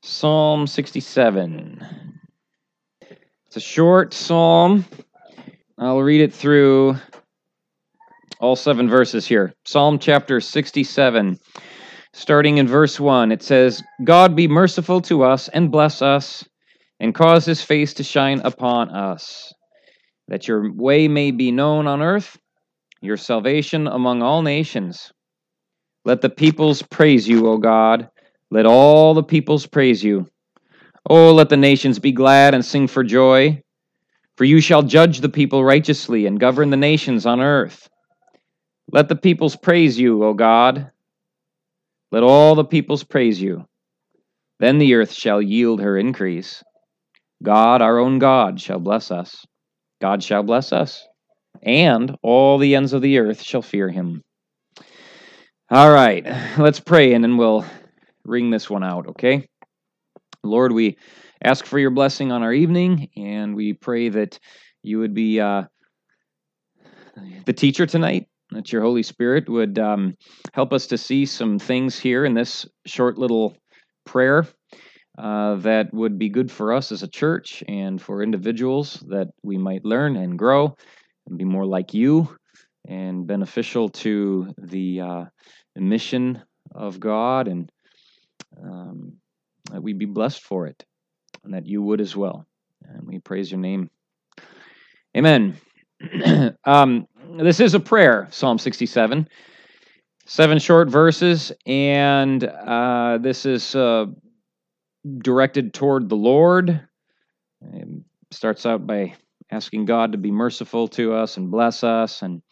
Psalm 67. It's a short psalm. I'll read it through all 7 verses here. Psalm chapter 67, starting in verse 1. It says, God be merciful to us and bless us, and cause his face to shine upon us, that your way may be known on earth, your salvation among all nations. Let the peoples praise you, O God. Let all the peoples praise you. Oh, let the nations be glad and sing for joy. For you shall judge the people righteously and govern the nations on earth. Let the peoples praise you, O God. Let all the peoples praise you. Then the earth shall yield her increase. God, our own God, shall bless us. God shall bless us, and all the ends of the earth shall fear him. All right, let's pray, and then we'll ring this one out, okay? Lord, we ask for your blessing on our evening, and we pray that you would be the teacher tonight, that your Holy Spirit would help us to see some things here in this short little prayer that would be good for us as a church and for individuals, that we might learn and grow and be more like you and beneficial to the mission of God, and that we be blessed for it, and that you would as well. And we praise your name. Amen. This is a prayer, Psalm 67. 7 short verses, and this is directed toward the Lord. It starts out by asking God to be merciful to us and bless us, and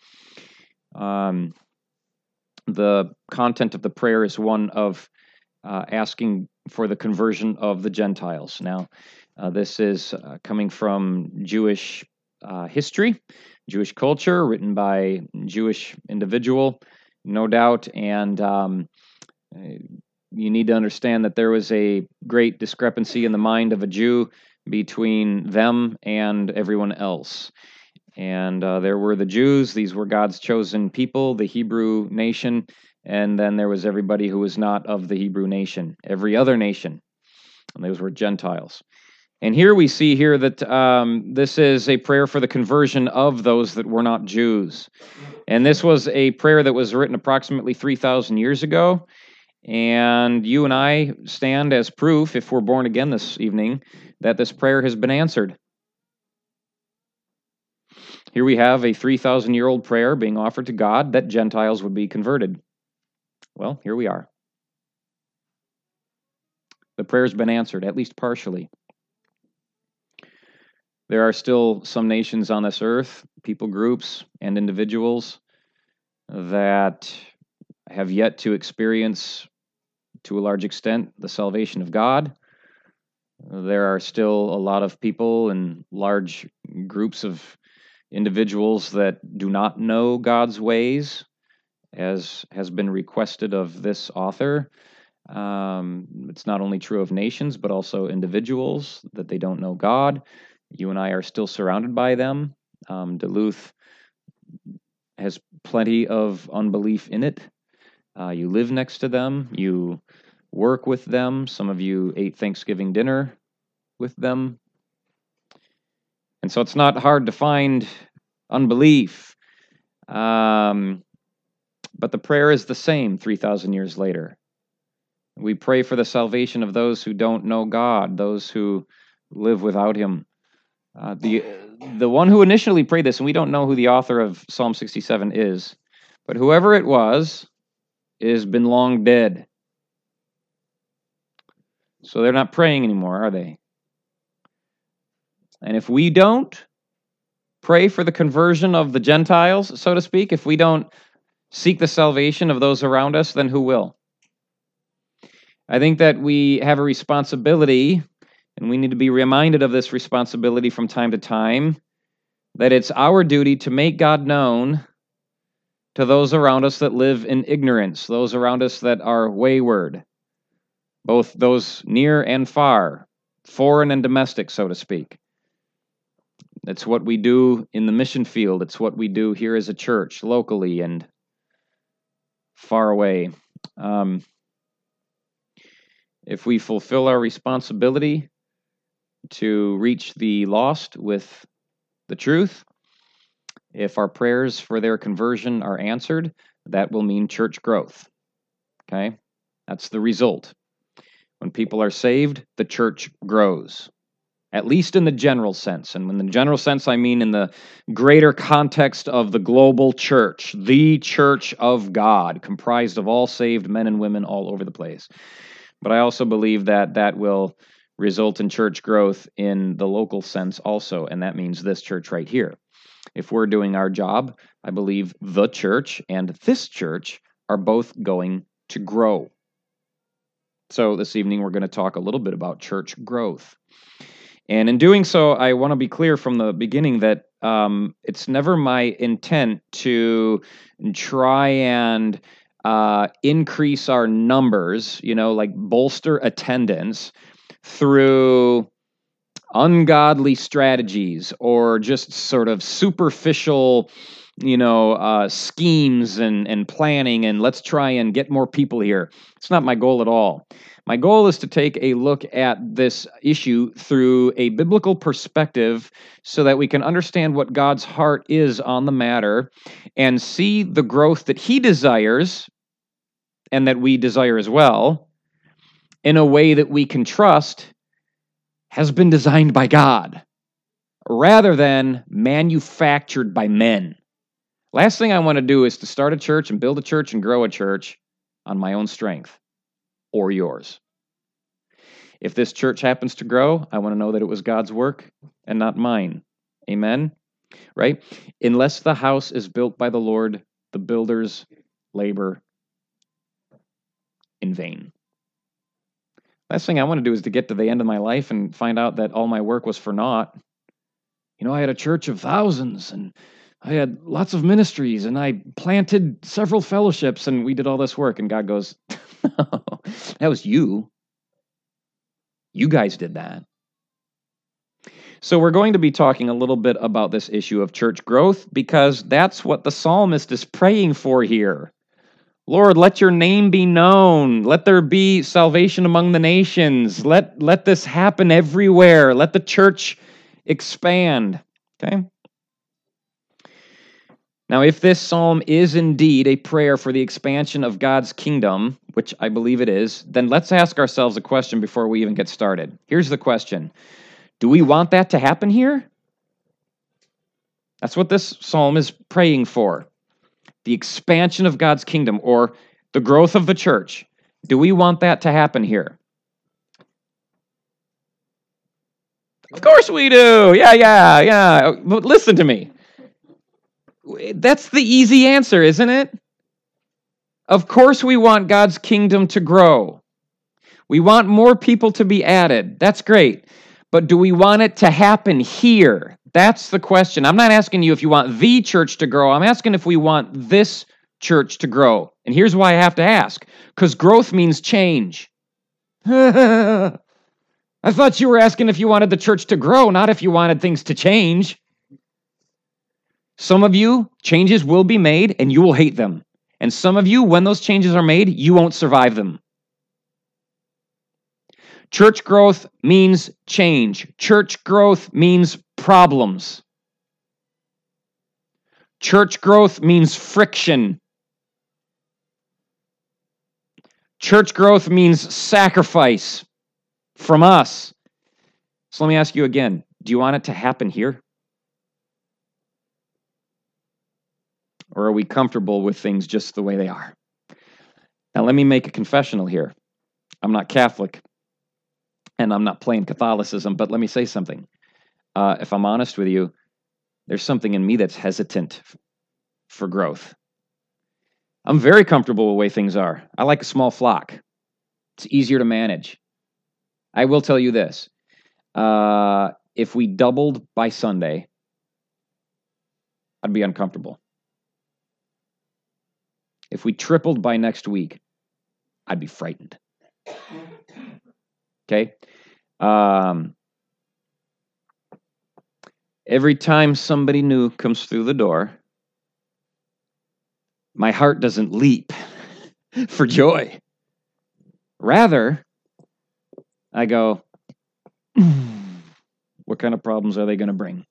the content of the prayer is one of asking for the conversion of the Gentiles. Now, this is coming from Jewish history, Jewish culture, written by Jewish individual, no doubt, and you need to understand that there was a great discrepancy in the mind of a Jew between them and everyone else. And there were the Jews, these were God's chosen people, the Hebrew nation, and then there was everybody who was not of the Hebrew nation, every other nation, and those were Gentiles. And here we see here that this is a prayer for the conversion of those that were not Jews. And this was a prayer that was written approximately 3,000 years ago. And you and I stand as proof, if we're born again this evening, that this prayer has been answered. Here we have a 3,000-year-old prayer being offered to God that Gentiles would be converted. Well, here we are. The prayer's been answered, at least partially. There are still some nations on this earth, people groups, and individuals that have yet to experience, to a large extent, the salvation of God. There are still a lot of people and large groups of individuals that do not know God's ways, as has been requested of this author. It's not only true of nations, but also individuals, that they don't know God. You and I are still surrounded by them. Duluth has plenty of unbelief in it. You live next to them. You work with them. Some of you ate Thanksgiving dinner with them. And so it's not hard to find unbelief. But the prayer is the same 3,000 years later. We pray for the salvation of those who don't know God, those who live without him. The one who initially prayed this, and we don't know who the author of Psalm 67 is, but whoever it was has been long dead. So they're not praying anymore, are they? And if we don't pray for the conversion of the Gentiles, so to speak, if we don't seek the salvation of those around us, then who will? I think that we have a responsibility, and we need to be reminded of this responsibility from time to time, that it's our duty to make God known to those around us that live in ignorance, those around us that are wayward, both those near and far, foreign and domestic, so to speak. It's what we do in the mission field. It's what we do here as a church, locally and far away. if we fulfill our responsibility to reach the lost with the truth, if our prayers for their conversion are answered, that will mean church growth. Okay? That's the result. When people are saved, the church grows, at least in the general sense. And in the general sense, I mean in the greater context of the global church, the church of God, comprised of all saved men and women all over the place. But I also believe that that will result in church growth in the local sense also, and that means this church right here. If we're doing our job, I believe the church and this church are both going to grow. So this evening, we're going to talk a little bit about church growth. And in doing so, I want to be clear from the beginning that it's never my intent to try and increase our numbers, like bolster attendance through ungodly strategies or just sort of superficial schemes and planning, and let's try and get more people here. It's not my goal at all. My goal is to take a look at this issue through a biblical perspective so that we can understand what God's heart is on the matter and see the growth that He desires and that we desire as well in a way that we can trust has been designed by God rather than manufactured by men. Last thing I want to do is to start a church and build a church and grow a church on my own strength or yours. If this church happens to grow, I want to know that it was God's work and not mine. Amen? Right? Unless the house is built by the Lord, the builders labor in vain. Last thing I want to do is to get to the end of my life and find out that all my work was for naught. I had a church of thousands, and I had lots of ministries, and I planted several fellowships, and we did all this work. And God goes, no, that was you. You guys did that. So we're going to be talking a little bit about this issue of church growth because that's what the psalmist is praying for here. Lord, let your name be known. Let there be salvation among the nations. Let this happen everywhere. Let the church expand. Okay? Now, if this psalm is indeed a prayer for the expansion of God's kingdom, which I believe it is, then let's ask ourselves a question before we even get started. Here's the question. Do we want that to happen here? That's what this psalm is praying for. The expansion of God's kingdom or the growth of the church. Do we want that to happen here? Of course we do. Yeah. But listen to me. That's the easy answer, isn't it? Of course we want God's kingdom to grow. We want more people to be added. That's great. But do we want it to happen here? That's the question. I'm not asking you if you want the church to grow. I'm asking if we want this church to grow. And here's why I have to ask. Because growth means change. I thought you were asking if you wanted the church to grow, not if you wanted things to change. Some of you, changes will be made and you will hate them. And some of you, when those changes are made, you won't survive them. Church growth means change. Church growth means problems. Church growth means friction. Church growth means sacrifice from us. So let me ask you again, do you want it to happen here? Or are we comfortable with things just the way they are? Now let me make a confessional here. I'm not Catholic, and I'm not playing Catholicism, but let me say something. If I'm honest with you, there's something in me that's hesitant for growth. I'm very comfortable with the way things are. I like a small flock. It's easier to manage. I will tell you this. If we doubled by Sunday, I'd be uncomfortable. If we tripled by next week, I'd be frightened. Okay? Every time somebody new comes through the door, my heart doesn't leap for joy. Rather, I go, what kind of problems are they going to bring?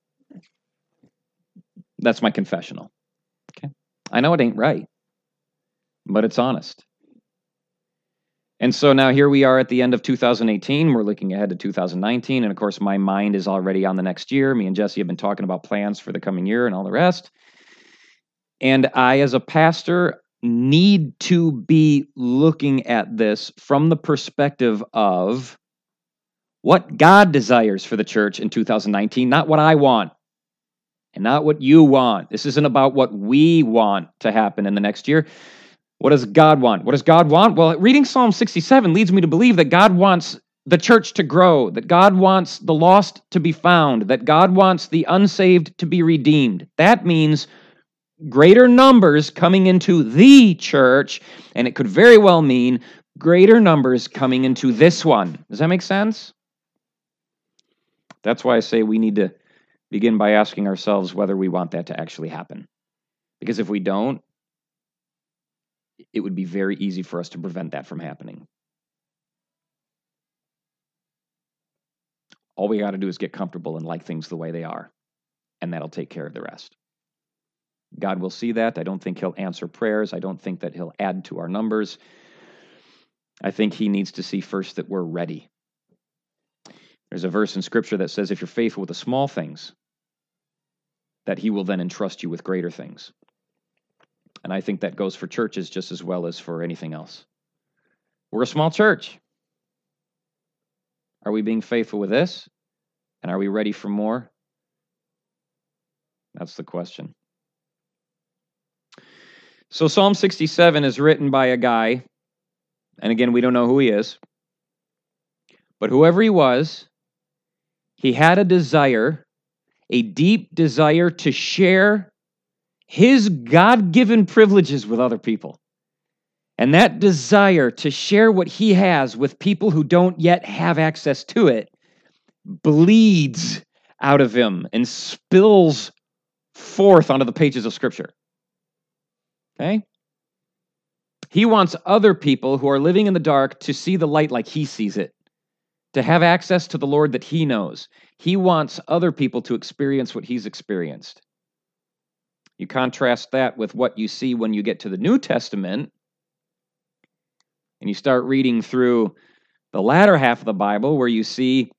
That's my confessional. Okay. I know it ain't right, but it's honest. And so now here we are at the end of 2018. We're looking ahead to 2019. And of course, my mind is already on the next year. Me and Jesse have been talking about plans for the coming year and all the rest. And I, as a pastor, need to be looking at this from the perspective of what God desires for the church in 2019, not what I want and not what you want. This isn't about what we want to happen in the next year. What does God want? What does God want? Well, reading Psalm 67 leads me to believe that God wants the church to grow, that God wants the lost to be found, that God wants the unsaved to be redeemed. That means greater numbers coming into the church, and it could very well mean greater numbers coming into this one. Does that make sense? That's why I say we need to begin by asking ourselves whether we want that to actually happen. Because if we don't, it would be very easy for us to prevent that from happening. All we got to do is get comfortable and like things the way they are, and that'll take care of the rest. God will see that. I don't think he'll answer prayers. I don't think that he'll add to our numbers. I think he needs to see first that we're ready. There's a verse in Scripture that says, if you're faithful with the small things, that he will then entrust you with greater things. And I think that goes for churches just as well as for anything else. We're a small church. Are we being faithful with this? And are we ready for more? That's the question. So Psalm 67 is written by a guy, and again, we don't know who he is, but whoever he was, he had a desire, a deep desire to share his God-given privileges with other people. And that desire to share what he has with people who don't yet have access to it bleeds out of him and spills forth onto the pages of Scripture. Okay? He wants other people who are living in the dark to see the light like he sees it, to have access to the Lord that he knows. He wants other people to experience what he's experienced. You contrast that with what you see when you get to the New Testament, and you start reading through the latter half of the Bible, where you see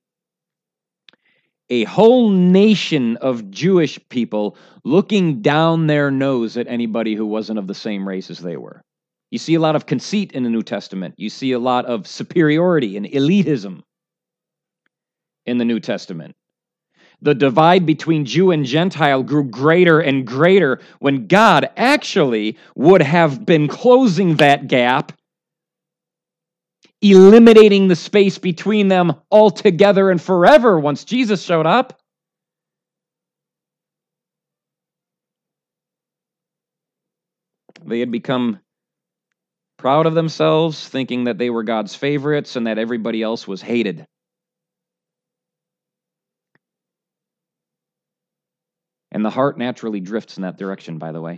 a whole nation of Jewish people looking down their nose at anybody who wasn't of the same race as they were. You see a lot of conceit in the New Testament. You see a lot of superiority and elitism in the New Testament. The divide between Jew and Gentile grew greater and greater when God actually would have been closing that gap, eliminating the space between them altogether and forever once Jesus showed up. They had become proud of themselves, thinking that they were God's favorites and that everybody else was hated. And the heart naturally drifts in that direction, by the way.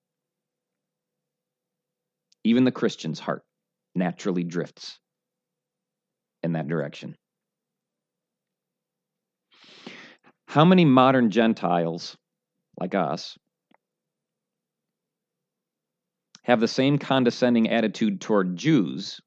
Even the Christian's heart naturally drifts in that direction. How many modern Gentiles, like us, have the same condescending attitude toward Jews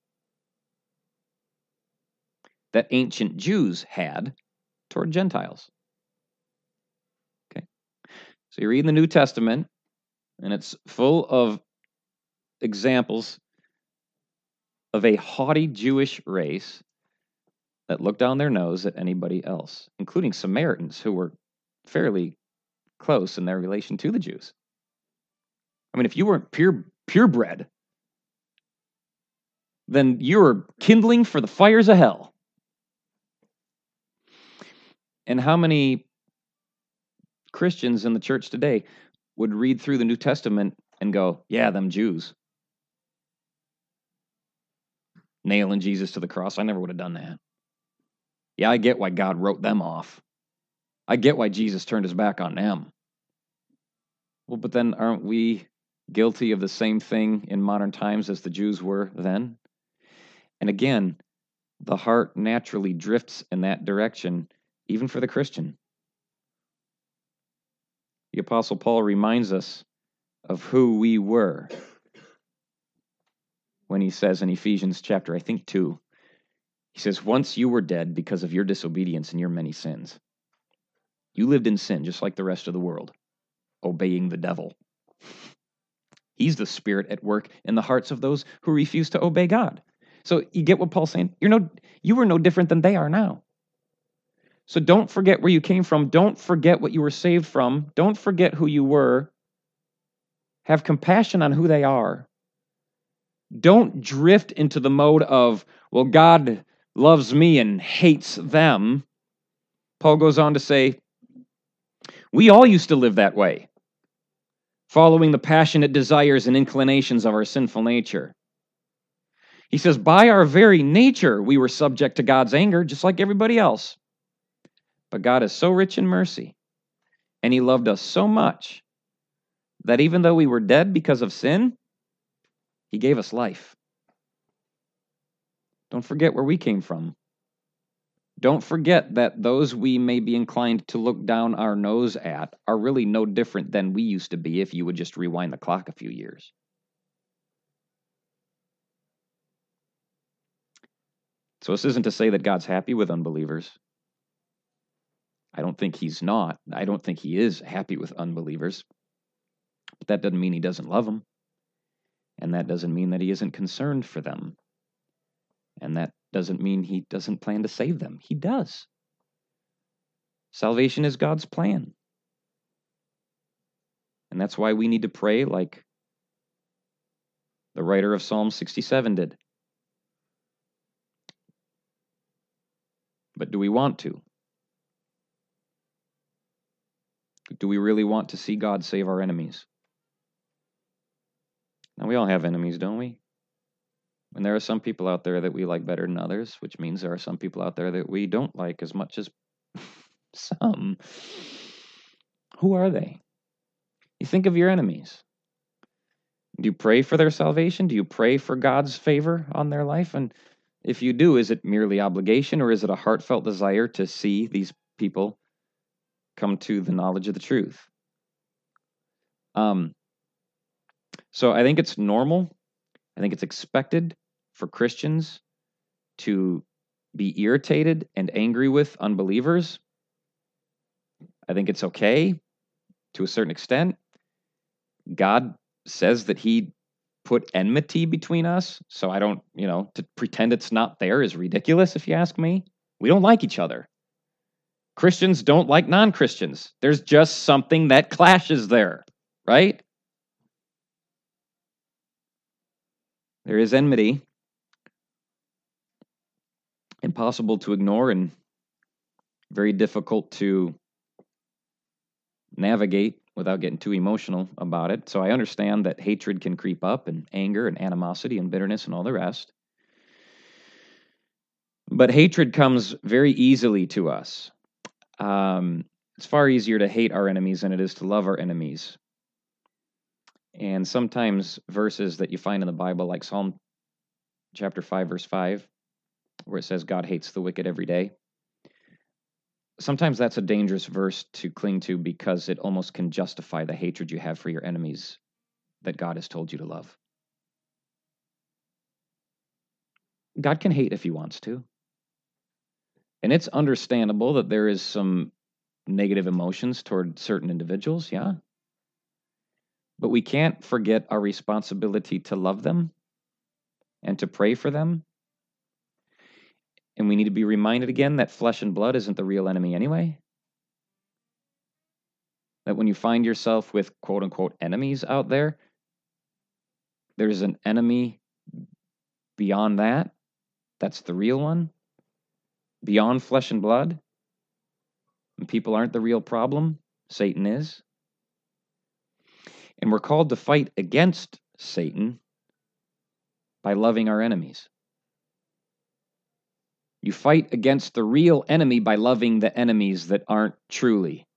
that ancient Jews had toward Gentiles? Okay. So you read in the New Testament, and it's full of examples of a haughty Jewish race that looked down their nose at anybody else, including Samaritans, who were fairly close in their relation to the Jews. I mean, if you weren't purebred, then you were kindling for the fires of hell. And how many Christians in the church today would read through the New Testament and go, yeah, them Jews. Nailing Jesus to the cross. I never would have done that. Yeah, I get why God wrote them off. I get why Jesus turned his back on them. Well, but then aren't we guilty of the same thing in modern times as the Jews were then? And again, the heart naturally drifts in that direction, even for the Christian. The Apostle Paul reminds us of who we were when he says in Ephesians chapter, I think 2, he says, once you were dead because of your disobedience and your many sins. You lived in sin just like the rest of the world, obeying the devil. He's the spirit at work in the hearts of those who refuse to obey God. So you get what Paul's saying? You were no different than they are now. So don't forget where you came from. Don't forget what you were saved from. Don't forget who you were. Have compassion on who they are. Don't drift into the mode of, well, God loves me and hates them. Paul goes on to say, we all used to live that way, following the passionate desires and inclinations of our sinful nature. He says, by our very nature, we were subject to God's anger, just like everybody else. But God is so rich in mercy, and He loved us so much, that even though we were dead because of sin, He gave us life. Don't forget where we came from. Don't forget that those we may be inclined to look down our nose at are really no different than we used to be if you would just rewind the clock a few years. So this isn't to say that God's happy with unbelievers. I don't think He's not. I don't think He is happy with unbelievers. But that doesn't mean He doesn't love them. And that doesn't mean that He isn't concerned for them. And that doesn't mean He doesn't plan to save them. He does. Salvation is God's plan. And that's why we need to pray like the writer of Psalm 67 did. But do we want to? Do we really want to see God save our enemies? Now, we all have enemies, don't we? And there are some people out there that we like better than others, which means there are some people out there that we don't like as much as some. Who are they? You think of your enemies. Do you pray for their salvation? Do you pray for God's favor on their life? And if you do, is it merely obligation, or is it a heartfelt desire to see these people come to the knowledge of the truth? So I think it's normal. I think it's expected for Christians to be irritated and angry with unbelievers. I think it's okay to a certain extent. God says that He put enmity between us. So I don't, to pretend it's not there is ridiculous, if you ask me. We don't like each other. Christians don't like non-Christians. There's just something that clashes there, right? There is enmity. Impossible to ignore and very difficult to navigate without getting too emotional about it. So I understand that hatred can creep up, and anger and animosity and bitterness and all the rest. But hatred comes very easily to us. It's far easier to hate our enemies than it is to love our enemies. And sometimes verses that you find in the Bible, like Psalm chapter 5, verse 5, where it says God hates the wicked every day. Sometimes that's a dangerous verse to cling to because it almost can justify the hatred you have for your enemies that God has told you to love. God can hate if He wants to. And it's understandable that there is some negative emotions toward certain individuals, yeah. But we can't forget our responsibility to love them and to pray for them. And we need to be reminded again that flesh and blood isn't the real enemy anyway. That when you find yourself with quote-unquote enemies out there, there's an enemy beyond that. That's the real one. Beyond flesh and blood. And people aren't the real problem. Satan is. And we're called to fight against Satan by loving our enemies. You fight against the real enemy by loving the enemies that aren't truly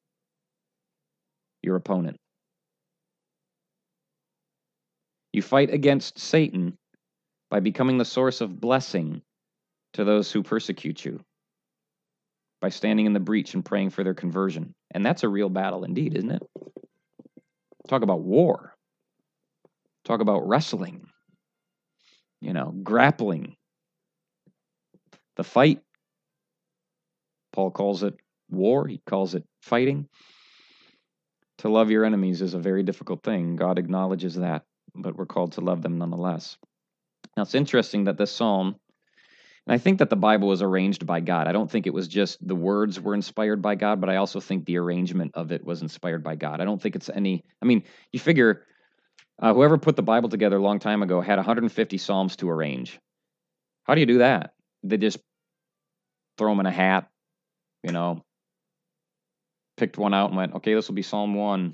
your opponent. You fight against Satan by becoming the source of blessing to those who persecute you by standing in the breach and praying for their conversion. And that's a real battle indeed, isn't it? Talk about war. Talk about wrestling. Grappling. The fight. Paul calls it war. He calls it fighting. To love your enemies is a very difficult thing. God acknowledges that, but we're called to love them nonetheless. Now, it's interesting that this psalm, and I think that the Bible was arranged by God. I don't think it was just the words were inspired by God, but I also think the arrangement of it was inspired by God. I don't think it's you figure whoever put the Bible together a long time ago had 150 psalms to arrange. How do you do that? They just throw them in a hat, picked one out and went, okay, this will be Psalm 1.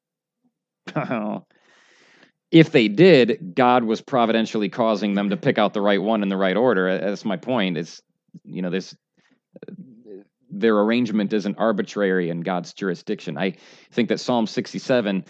If they did, God was providentially causing them to pick out the right one in the right order. That's my point. It's, their arrangement isn't arbitrary in God's jurisdiction. I think that Psalm 67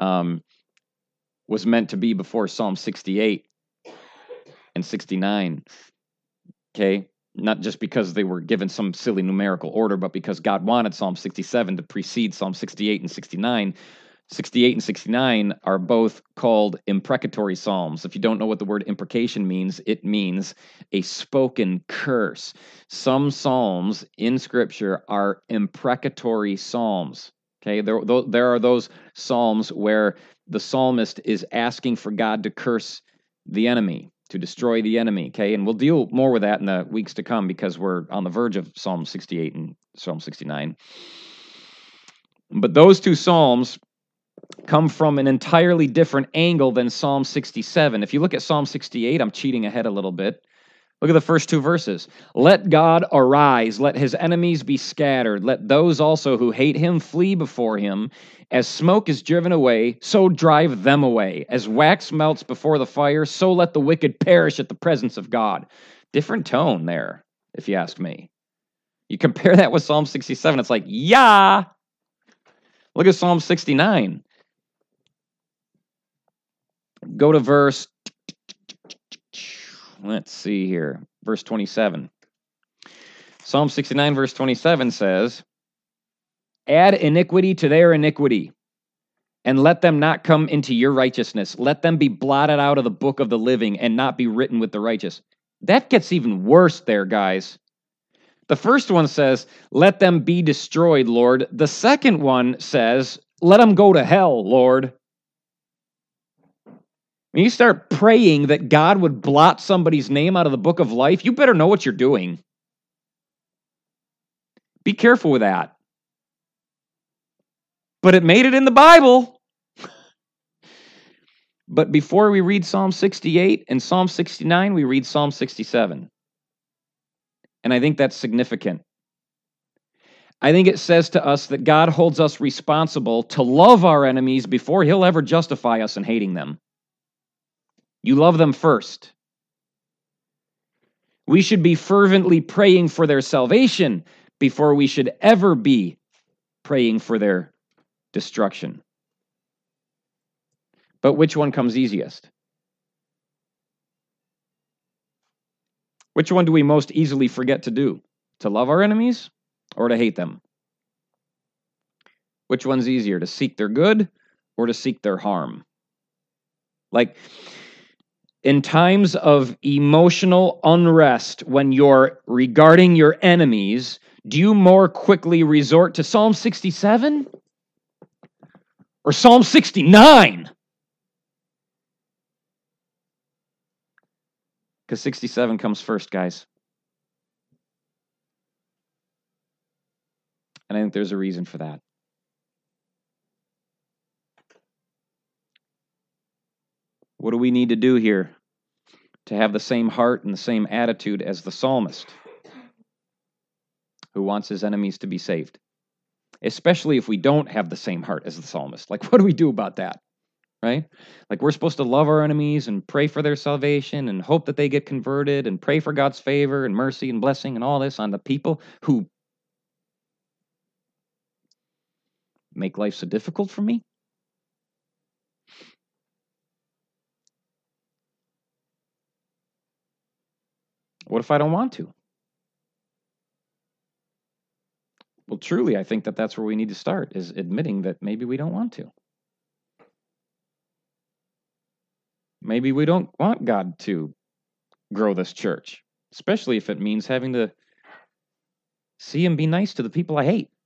was meant to be before Psalm 68 and 69. Okay? Not just because they were given some silly numerical order, but because God wanted Psalm 67 to precede Psalm 68 and 69. 68 and 69 are both called imprecatory psalms. If you don't know what the word imprecation means, it means a spoken curse. Some psalms in Scripture are imprecatory psalms. Okay, there are those psalms where the psalmist is asking for God to curse the enemy, to destroy the enemy. Okay, and we'll deal more with that in the weeks to come because we're on the verge of Psalm 68 and Psalm 69. But those two psalms come from an entirely different angle than Psalm 67. If you look at Psalm 68, I'm cheating ahead a little bit. Look at the first two verses. Let God arise, let his enemies be scattered, let those also who hate him flee before him. As smoke is driven away, so drive them away. As wax melts before the fire, so let the wicked perish at the presence of God. Different tone there, if you ask me. You compare that with Psalm 67, it's like, yeah. Look at Psalm 69. Go to verse, let's see here, verse 27. Psalm 69, verse 27 says, add iniquity to their iniquity, and let them not come into your righteousness. Let them be blotted out of the book of the living and not be written with the righteous. That gets even worse there, guys. The first one says, let them be destroyed, Lord. The second one says, let them go to hell, Lord. When you start praying that God would blot somebody's name out of the book of life, you better know what you're doing. Be careful with that. But it made it in the Bible. But before we read Psalm 68 and Psalm 69, we read Psalm 67. And I think that's significant. I think it says to us that God holds us responsible to love our enemies before he'll ever justify us in hating them. You love them first. We should be fervently praying for their salvation before we should ever be praying for their destruction. But which one comes easiest? Which one do we most easily forget to do? To love our enemies or to hate them? Which one's easier, to seek their good or to seek their harm? Like, in times of emotional unrest, when you're regarding your enemies, do you more quickly resort to Psalm 67 or Psalm 69? Because 67 comes first, guys. And I think there's a reason for that. What do we need to do here to have the same heart and the same attitude as the psalmist who wants his enemies to be saved? Especially if we don't have the same heart as the psalmist. Like, what do we do about that? Right? Like, we're supposed to love our enemies and pray for their salvation and hope that they get converted and pray for God's favor and mercy and blessing and all this on the people who make life so difficult for me. What if I don't want to? Well, truly, I think that that's where we need to start, is admitting that maybe we don't want to. Maybe we don't want God to grow this church, especially if it means having to see him be nice to the people I hate.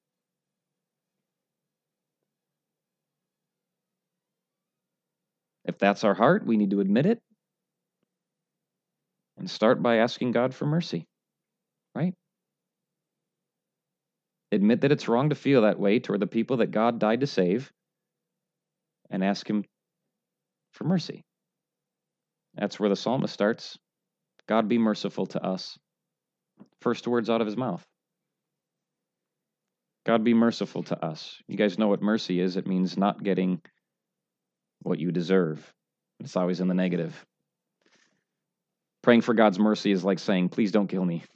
If that's our heart, we need to admit it and start by asking God for mercy, right? Admit that it's wrong to feel that way toward the people that God died to save and ask him for mercy. That's where the psalmist starts. God, be merciful to us. First words out of his mouth. God, be merciful to us. You guys know what mercy is. It means not getting what you deserve. It's always in the negative. Praying for God's mercy is like saying, please don't kill me.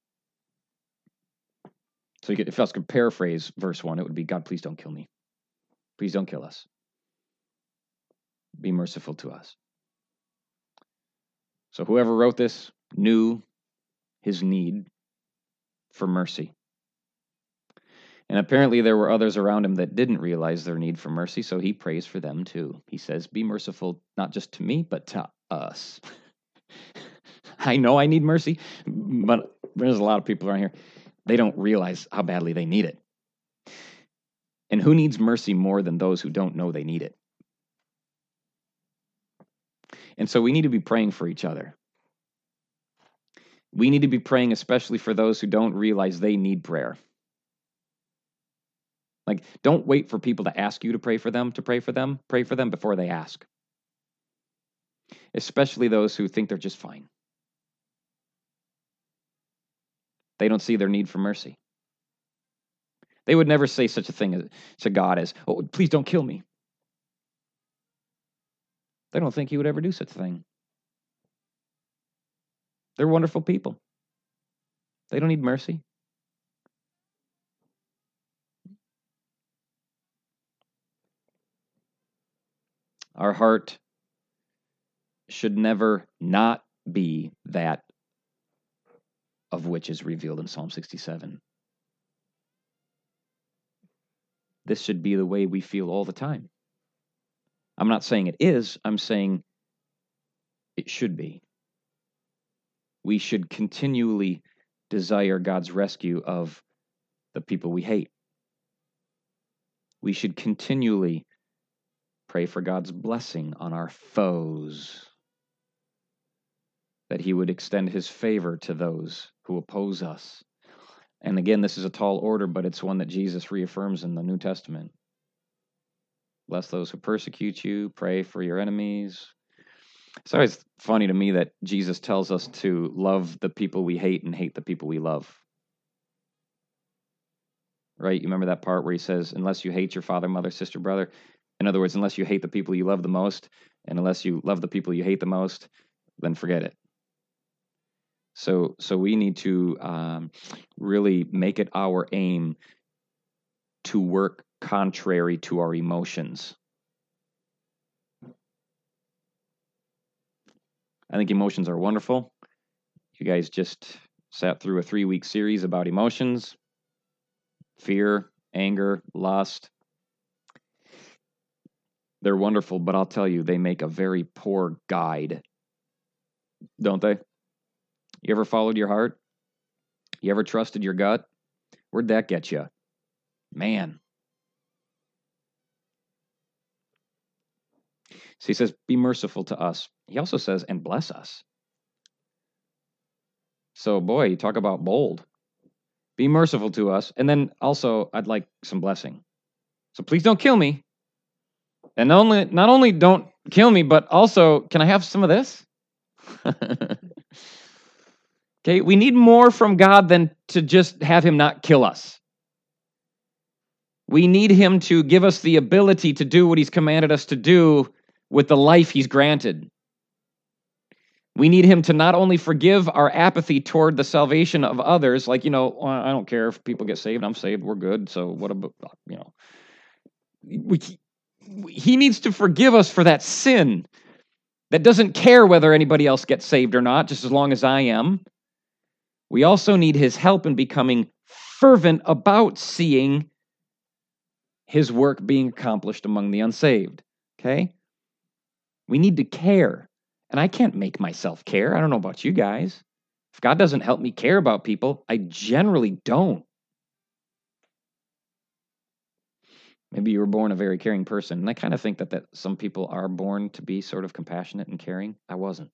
So if I was to paraphrase verse 1, it would be, God, please don't kill me. Please don't kill us. Be merciful to us. So whoever wrote this knew his need for mercy. And apparently there were others around him that didn't realize their need for mercy, so he prays for them too. He says, be merciful not just to me, but to us. I know I need mercy, but there's a lot of people around here. They don't realize how badly they need it. And who needs mercy more than those who don't know they need it? And so we need to be praying for each other. We need to be praying especially for those who don't realize they need prayer. Like, don't wait for people to ask you to pray for them. Pray for them before they ask. Especially those who think they're just fine. They don't see their need for mercy. They would never say such a thing to God as, oh, please don't kill me. They don't think he would ever do such a thing. They're wonderful people. They don't need mercy. Our heart should never not be that of which is revealed in Psalm 67. This should be the way we feel all the time. I'm not saying it is, I'm saying it should be. We should continually desire God's rescue of the people we hate. We should continually pray for God's blessing on our foes, that he would extend his favor to those who oppose us. And again, this is a tall order, but it's one that Jesus reaffirms in the New Testament. Bless those who persecute you, pray for your enemies. It's always funny to me that Jesus tells us to love the people we hate and hate the people we love. Right? You remember that part where he says, unless you hate your father, mother, sister, brother. In other words, unless you hate the people you love the most, and unless you love the people you hate the most, then forget it. So we need to really make it our aim to work contrary to our emotions. I think emotions are wonderful. You guys just sat through a 3-week series about emotions, fear, anger, lust. They're wonderful, but I'll tell you, they make a very poor guide, don't they? You ever followed your heart? You ever trusted your gut? Where'd that get you? Man. So he says, be merciful to us. He also says, and bless us. So boy, you talk about bold. Be merciful to us. And then also, I'd like some blessing. So please don't kill me. And not only don't kill me, but also, can I have some of this? Okay, we need more from God than to just have him not kill us. We need him to give us the ability to do what he's commanded us to do with the life he's granted. We need him to not only forgive our apathy toward the salvation of others, like, I don't care if people get saved, I'm saved, we're good, so what about, he needs to forgive us for that sin that doesn't care whether anybody else gets saved or not, just as long as I am. We also need his help in becoming fervent about seeing his work being accomplished among the unsaved. Okay? We need to care. And I can't make myself care. I don't know about you guys. If God doesn't help me care about people, I generally don't. Maybe you were born a very caring person. And I kind of think that some people are born to be sort of compassionate and caring. I wasn't.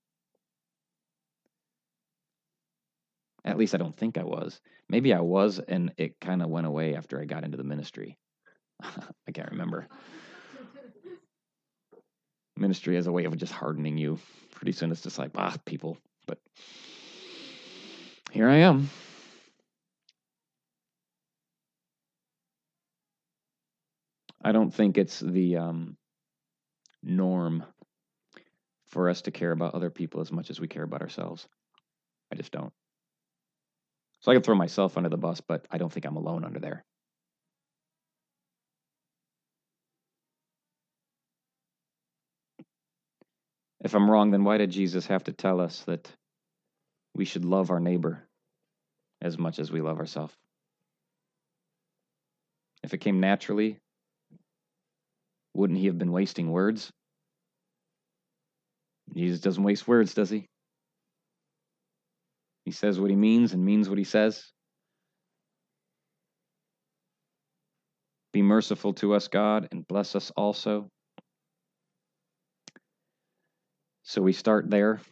At least I don't think I was. Maybe I was, and it kind of went away after I got into the ministry. I can't remember. Ministry has a way of just hardening you. Pretty soon it's just like, people. But here I am. I don't think it's the norm for us to care about other people as much as we care about ourselves. I just don't. So I can throw myself under the bus, but I don't think I'm alone under there. If I'm wrong, then why did Jesus have to tell us that we should love our neighbor as much as we love ourselves? If it came naturally, wouldn't he have been wasting words? Jesus doesn't waste words, does he? He says what he means and means what he says. Be merciful to us, God, and bless us also. So we start there.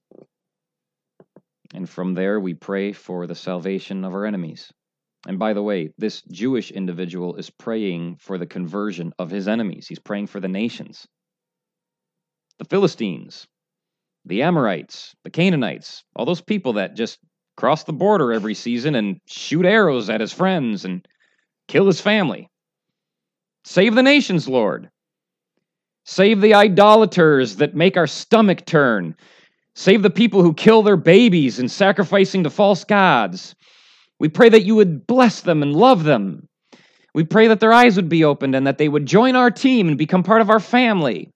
And from there, we pray for the salvation of our enemies. And by the way, this Jewish individual is praying for the conversion of his enemies. He's praying for the nations. The Philistines, the Amorites, the Canaanites, all those people that just cross the border every season and shoot arrows at his friends and kill his family. Save the nations, Lord. Save the idolaters that make our stomach turn. Save the people who kill their babies in sacrificing to false gods. We pray that you would bless them and love them. We pray that their eyes would be opened and that they would join our team and become part of our family.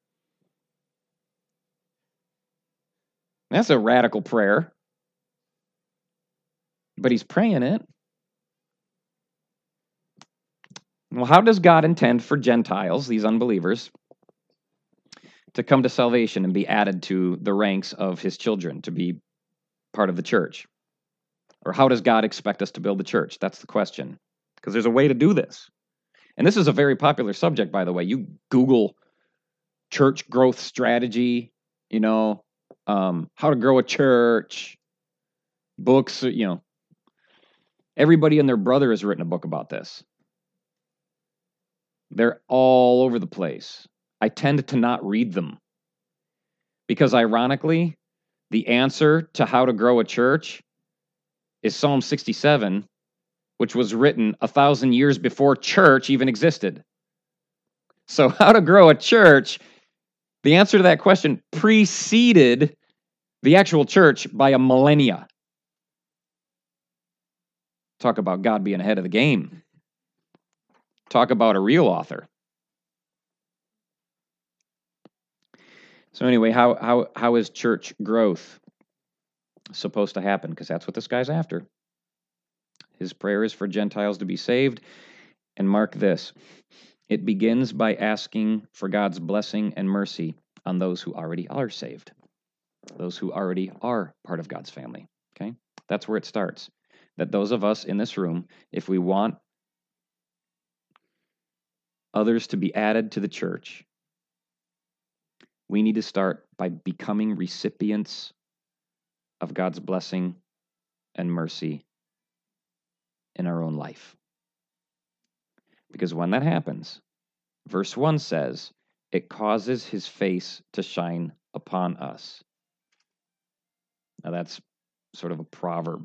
That's a radical prayer. But he's praying it. Well, how does God intend for Gentiles, these unbelievers, to come to salvation and be added to the ranks of his children, to be part of the church? Or how does God expect us to build the church? That's the question. Because there's a way to do this. And this is a very popular subject, by the way. You Google church growth strategy, how to grow a church, books, everybody and their brother has written a book about this. They're all over the place. I tend to not read them because, ironically, the answer to how to grow a church is Psalm 67, which was written 1,000 years before church even existed. So how to grow a church, the answer to that question preceded the actual church by a millennia. Talk about God being ahead of the game. Talk about a real author. So anyway, how is church growth supposed to happen? Because that's what this guy's after. His prayer is for Gentiles to be saved. And mark this. It begins by asking for God's blessing and mercy on those who already are saved. Those who already are part of God's family. Okay? That's where it starts. That those of us in this room, if we want others to be added to the church, we need to start by becoming recipients of God's blessing and mercy in our own life. Because when that happens, verse 1 says, it causes his face to shine upon us. Now that's sort of a proverb.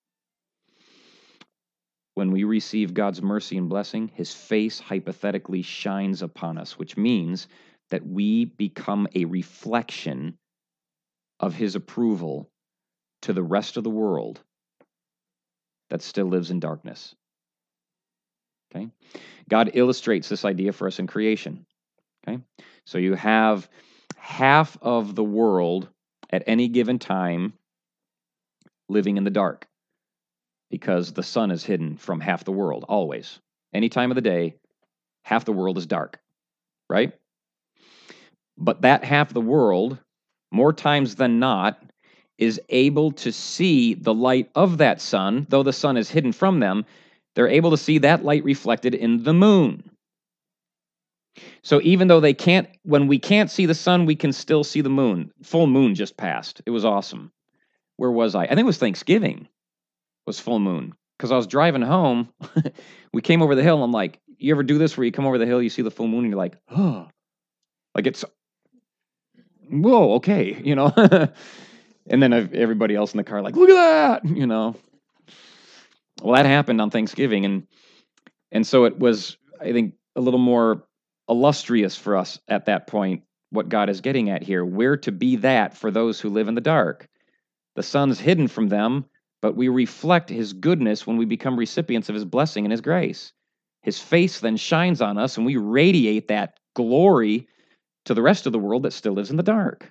When we receive God's mercy and blessing, his face hypothetically shines upon us, which means that we become a reflection of his approval to the rest of the world that still lives in darkness. Okay? God illustrates this idea for us in creation. Okay? So you have half of the world at any given time living in the dark. because the sun is hidden from half the world, always. Any time of the day, half the world is dark, right? But that half the world, more times than not, is able to see the light of that sun, though the sun is hidden from them. They're able to see that light reflected in the moon. So even though when we can't see the sun, we can still see the moon. Full moon just passed. It was awesome. Where was I? I think it was Thanksgiving. Was full moon. Because I was driving home. We came over the hill, and I'm like, you ever do this where you come over the hill, you see the full moon, and you're like, oh. Like it's, whoa, okay, And then everybody else in the car like, look at that, Well, that happened on Thanksgiving, and so it was, I think, a little more illustrious for us at that point, what God is getting at here. We're to be that for those who live in the dark. The sun's hidden from them, but we reflect his goodness when we become recipients of his blessing and his grace. His face then shines on us, and we radiate that glory to the rest of the world that still lives in the dark.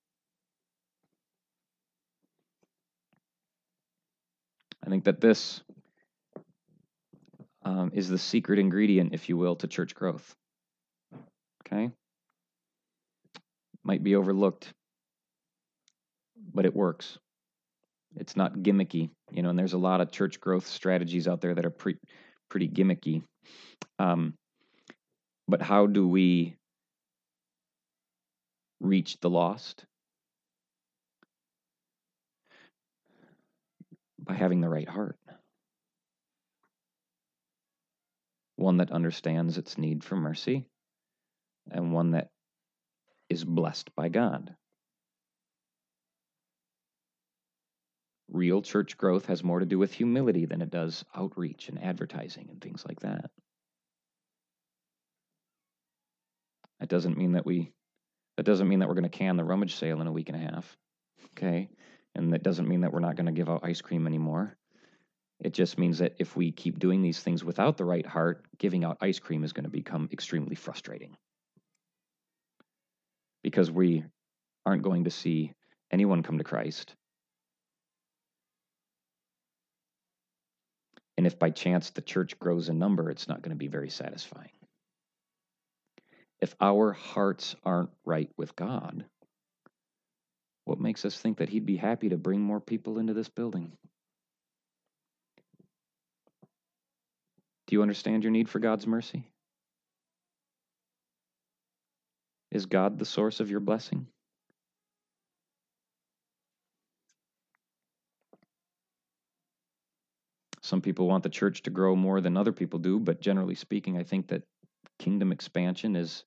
I think that this is the secret ingredient, if you will, to church growth. Okay? Might be overlooked, but it works. It's not gimmicky, and there's a lot of church growth strategies out there that are pretty gimmicky. But how do we reach the lost? By having the right heart. One that understands its need for mercy, and one that is blessed by God. Real church growth has more to do with humility than it does outreach and advertising and things like that. That doesn't mean that we're going to can the rummage sale in a week and a half. Okay? And that doesn't mean that we're not going to give out ice cream anymore. It just means that if we keep doing these things without the right heart, giving out ice cream is going to become extremely frustrating. Because we aren't going to see anyone come to Christ. And if by chance the church grows in number, it's not going to be very satisfying. If our hearts aren't right with God, what makes us think that he'd be happy to bring more people into this building? Do you understand your need for God's mercy? Is God the source of your blessing? Some people want the church to grow more than other people do, but generally speaking, I think that kingdom expansion is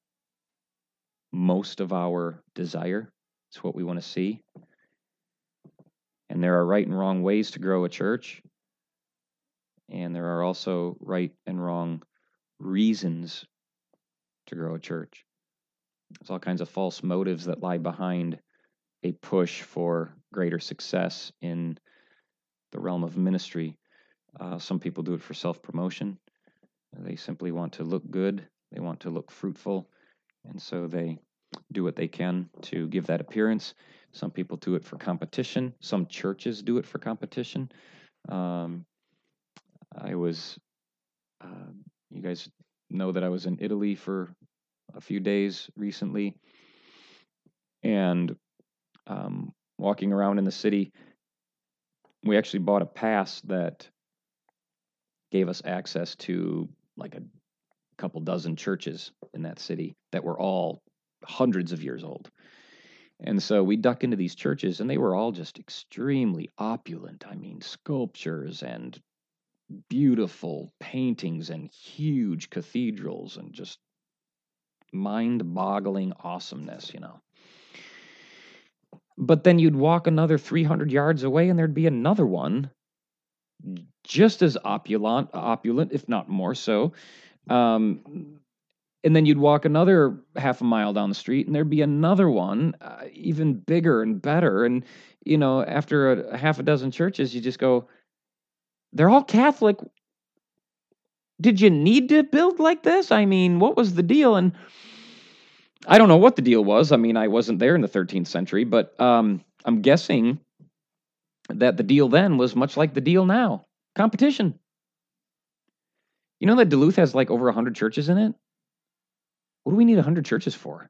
most of our desire. It's what we want to see. And there are right and wrong ways to grow a church. And there are also right and wrong reasons to grow a church. There's all kinds of false motives that lie behind a push for greater success in the realm of ministry. Some people do it for self-promotion. They simply want to look good. They want to look fruitful. And so they do what they can to give that appearance. Some people do it for competition. Some churches do it for competition. You guys know that I was in Italy for a few days recently, and walking around in the city, we actually bought a pass that gave us access to like a couple dozen churches in that city that were all hundreds of years old. And so we duck into these churches, and they were all just extremely opulent. I mean, sculptures and beautiful paintings and huge cathedrals and just mind-boggling awesomeness, But then you'd walk another 300 yards away, and there'd be another one just as opulent, if not more so. And then you'd walk another half a mile down the street, and there'd be another one, even bigger and better. And, after a half a dozen churches, you just go, they're all Catholic. Did you need to build like this? I mean, what was the deal? And I don't know what the deal was. I mean, I wasn't there in the 13th century, but I'm guessing that the deal then was much like the deal now. Competition. You know that Duluth has like over 100 churches in it? What do we need 100 churches for?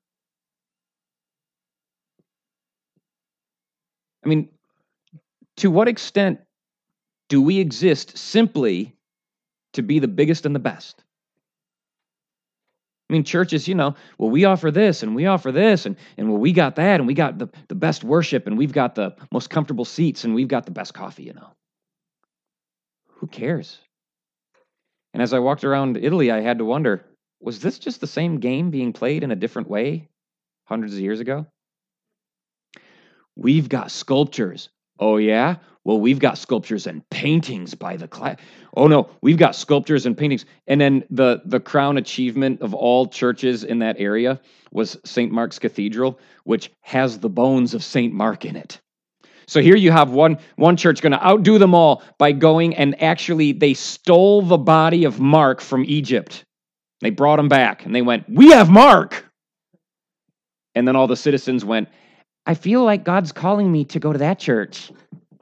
I mean, to what extent do we exist simply to be the biggest and the best? I mean, churches, well, we offer this and we offer this, and well, we got that, and we got the best worship, and we've got the most comfortable seats, and we've got the best coffee, Who cares? And as I walked around Italy, I had to wonder, was this just the same game being played in a different way hundreds of years ago? We've got sculptures. Oh, yeah? Well, we've got sculptures and paintings by the class. Oh, no, we've got sculptures and paintings. And then the crown achievement of all churches in that area was St. Mark's Cathedral, which has the bones of St. Mark in it. So here you have one church going to outdo them all by going and actually they stole the body of Mark from Egypt. They brought him back and they went, "We have Mark." And then all the citizens went, "I feel like God's calling me to go to that church."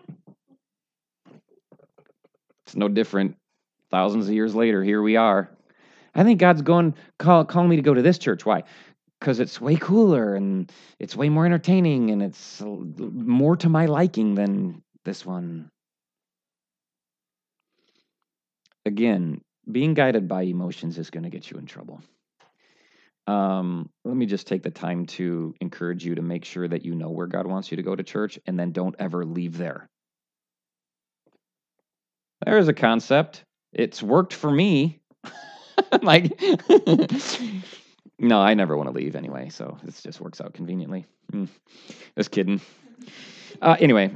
It's no different. Thousands of years later, here we are. I think God's calling me to go to this church. Why? Because it's way cooler and it's way more entertaining and it's more to my liking than this one. Again, being guided by emotions is going to get you in trouble. Let me just take the time to encourage you to make sure that you know where God wants you to go to church and then don't ever leave there. There's a concept. It's worked for me. Like, no, I never want to leave anyway, so this just works out conveniently. Just kidding. Anyway,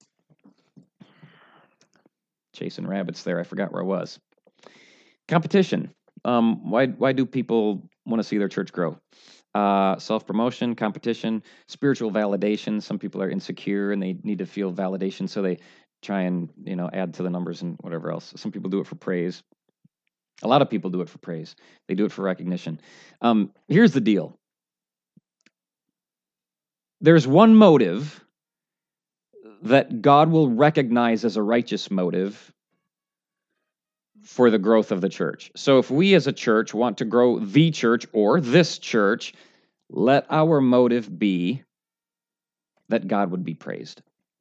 chasing rabbits there. I forgot where I was. Competition. Why do people want to see their church grow? Self-promotion, competition, spiritual validation. Some people are insecure and they need to feel validation, so they try and add to the numbers and whatever else. Some people do it for praise. A lot of people do it for praise. They do it for recognition. Here's the deal. There's one motive that God will recognize as a righteous motive for the growth of the church. So if we as a church want to grow the church or this church, let our motive be that God would be praised.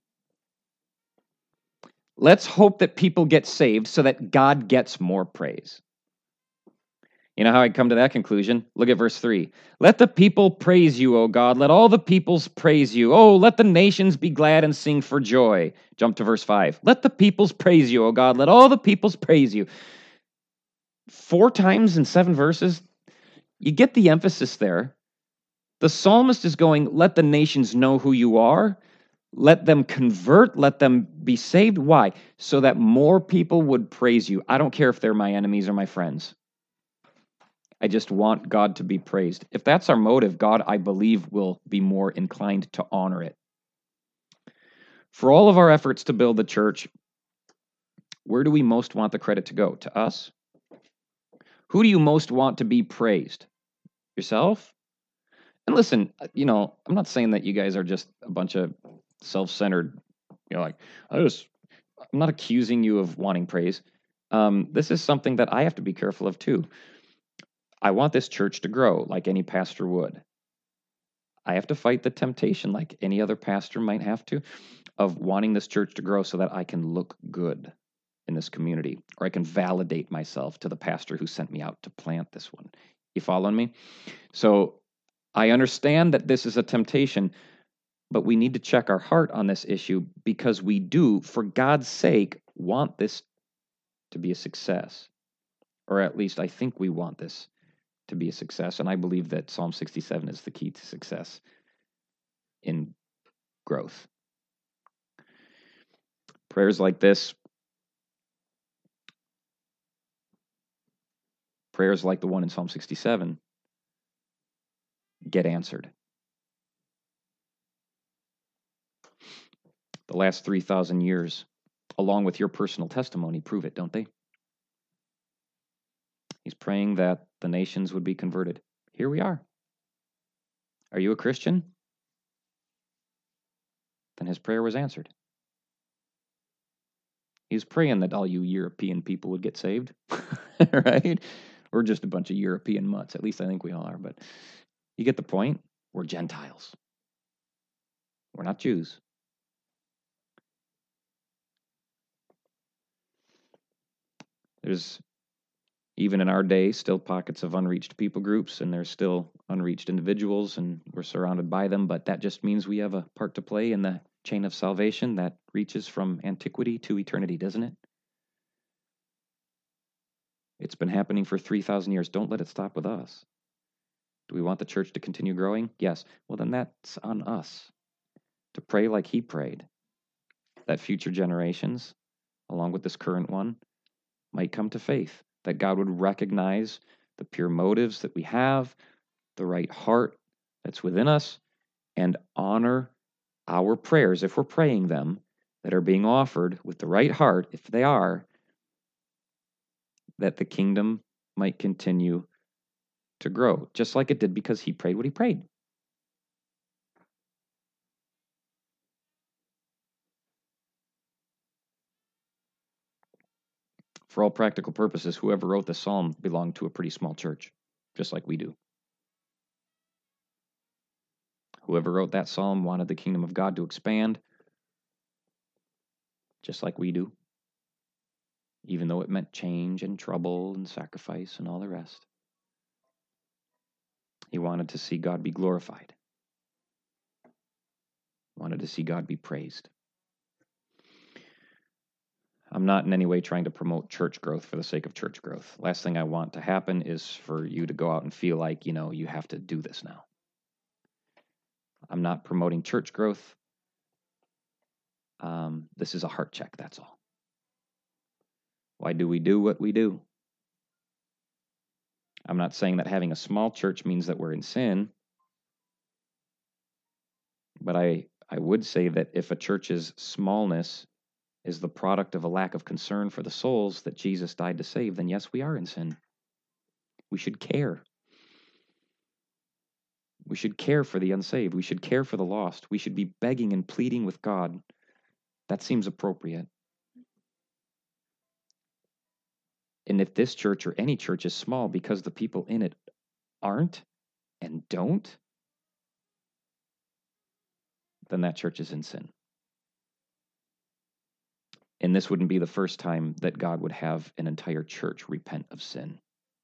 Let's hope that people get saved so that God gets more praise. You know how I come to that conclusion? Look at verse 3. Let the people praise you, O God. Let all the peoples praise you. Oh, let the nations be glad and sing for joy. Jump to verse 5. Let the peoples praise you, O God. Let all the peoples praise you. 4 times in 7 verses. You get the emphasis there. The psalmist is going, let the nations know who you are. Let them convert. Let them be saved. Why? So that more people would praise you. I don't care if they're my enemies or my friends. I just want God to be praised. If that's our motive, God, I believe, will be more inclined to honor it. For all of our efforts to build the church, where do we most want the credit to go? To us? Who do you most want to be praised? Yourself? And listen, I'm not saying that you guys are just a bunch of self-centered, I'm not accusing you of wanting praise. This is something that I have to be careful of too. I want this church to grow like any pastor would. I have to fight the temptation like any other pastor might have to of wanting this church to grow so that I can look good in this community or I can validate myself to the pastor who sent me out to plant this one. You following me? So I understand that this is a temptation, but we need to check our heart on this issue because we do, for God's sake, want this to be a success. Or at least I think we want this to be a success. And I believe that Psalm 67 is the key to success in growth. Prayers like this, prayers like the one in Psalm 67, get answered. The last 3,000 years, along with your personal testimony, prove it, don't they? He's praying that the nations would be converted. Here we are. Are you a Christian? Then his prayer was answered. He's praying that all you European people would get saved, right? We're just a bunch of European mutts. At least I think we all are. But you get the point. We're Gentiles. We're not Jews. There's, even in our day, still pockets of unreached people groups, and there's still unreached individuals, and we're surrounded by them, but that just means we have a part to play in the chain of salvation that reaches from antiquity to eternity, doesn't it? It's been happening for 3,000 years. Don't let it stop with us. Do we want the church to continue growing? Yes. Well, then that's on us to pray like he prayed, that future generations, along with this current one, might come to faith, that God would recognize the pure motives that we have, the right heart that's within us, and honor our prayers, if we're praying them, that are being offered with the right heart, if they are, that the kingdom might continue to grow, just like it did because he prayed what he prayed. For all practical purposes, whoever wrote the psalm belonged to a pretty small church, just like we do. Whoever wrote that psalm wanted the kingdom of God to expand, just like we do, even though it meant change and trouble and sacrifice and all the rest. He wanted to see God be glorified. Wanted to see God be praised. I'm not in any way trying to promote church growth for the sake of church growth. Last thing I want to happen is for you to go out and feel like, you have to do this now. I'm not promoting church growth. This is a heart check, that's all. Why do we do what we do? I'm not saying that having a small church means that we're in sin. But I would say that if a church's smallness is the product of a lack of concern for the souls that Jesus died to save, then yes, we are in sin. We should care. We should care for the unsaved. We should care for the lost. We should be begging and pleading with God. That seems appropriate. And if this church or any church is small because the people in it aren't and don't, then that church is in sin. And this wouldn't be the first time that God would have an entire church repent of sin.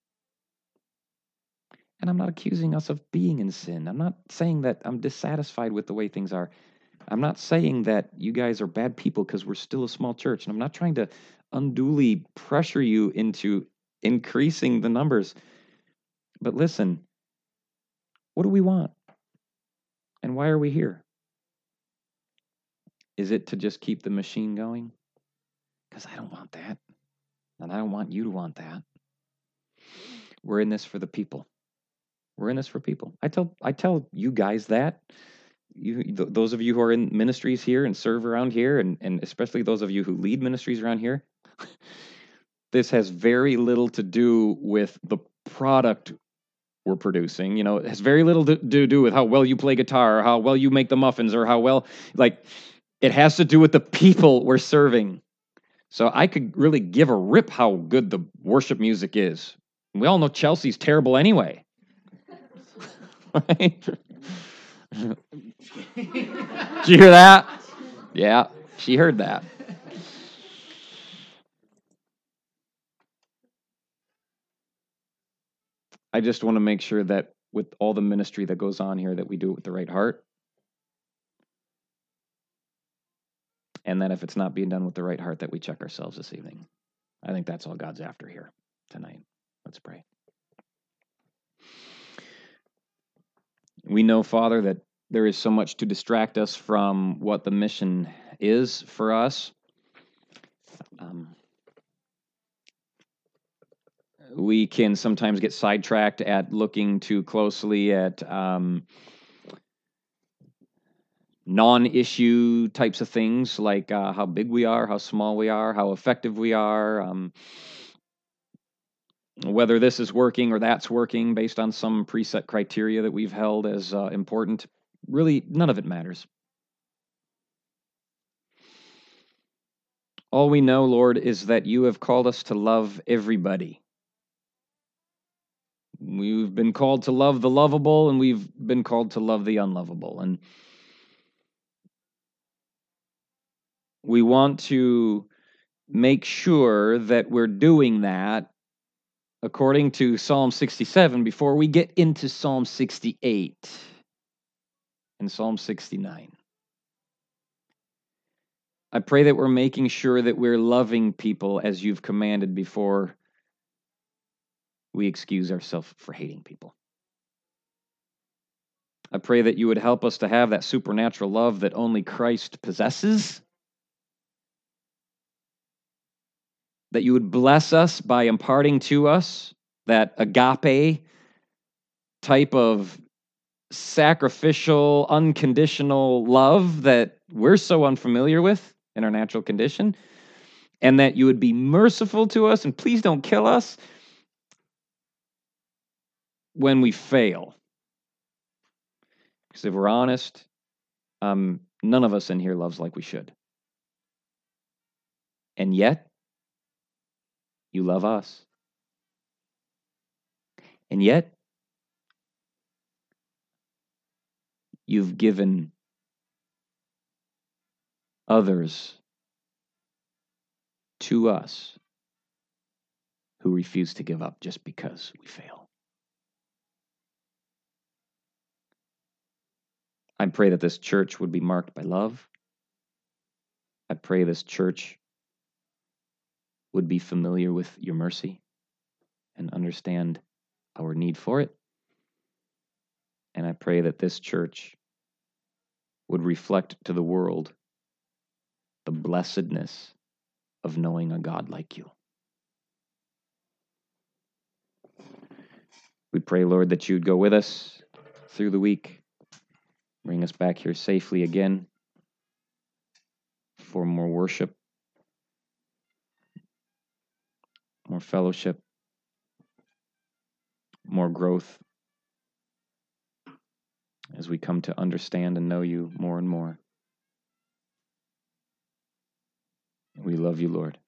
And I'm not accusing us of being in sin. I'm not saying that I'm dissatisfied with the way things are. I'm not saying that you guys are bad people because we're still a small church. And I'm not trying to unduly pressure you into increasing the numbers. But listen, what do we want? And why are we here? Is it to just keep the machine going? Because I don't want that. And I don't want you to want that. We're in this for the people. We're in this for people. I tell you guys that. Those of you who are in ministries here and serve around here, and especially those of you who lead ministries around here, this has very little to do with the product we're producing. It has very little to do with how well you play guitar, or how well you make the muffins, or how well, it has to do with the people we're serving. So I could really give a rip how good the worship music is. We all know Chelsea's terrible anyway. Right? Did you hear that? Yeah, she heard that. I just want to make sure that with all the ministry that goes on here, that we do it with the right heart. And that if it's not being done with the right heart, that we check ourselves this evening. I think that's all God's after here tonight. Let's pray. We know, Father, that there is so much to distract us from what the mission is for us. We can sometimes get sidetracked at looking too closely at non-issue types of things, like how big we are, how small we are, how effective we are, whether this is working or that's working based on some preset criteria that we've held as important. Really, none of it matters. All we know, Lord, is that you have called us to love everybody. We've been called to love the lovable, and we've been called to love the unlovable. And we want to make sure that we're doing that according to Psalm 67 before we get into Psalm 68 and Psalm 69. I pray that we're making sure that we're loving people as you've commanded before we excuse ourselves for hating people. I pray that you would help us to have that supernatural love that only Christ possesses. That you would bless us by imparting to us that agape type of sacrificial, unconditional love that we're so unfamiliar with in our natural condition. And that you would be merciful to us, and please don't kill us when we fail. Because if we're honest, none of us in here loves like we should. And yet, you love us. And yet, you've given others to us who refuse to give up just because we fail. I pray that this church would be marked by love. I pray this church would be familiar with your mercy and understand our need for it. And I pray that this church would reflect to the world the blessedness of knowing a God like you. We pray, Lord, that you'd go with us through the week, bring us back here safely again for more worship, more fellowship, more growth as we come to understand and know you more and more. We love you, Lord.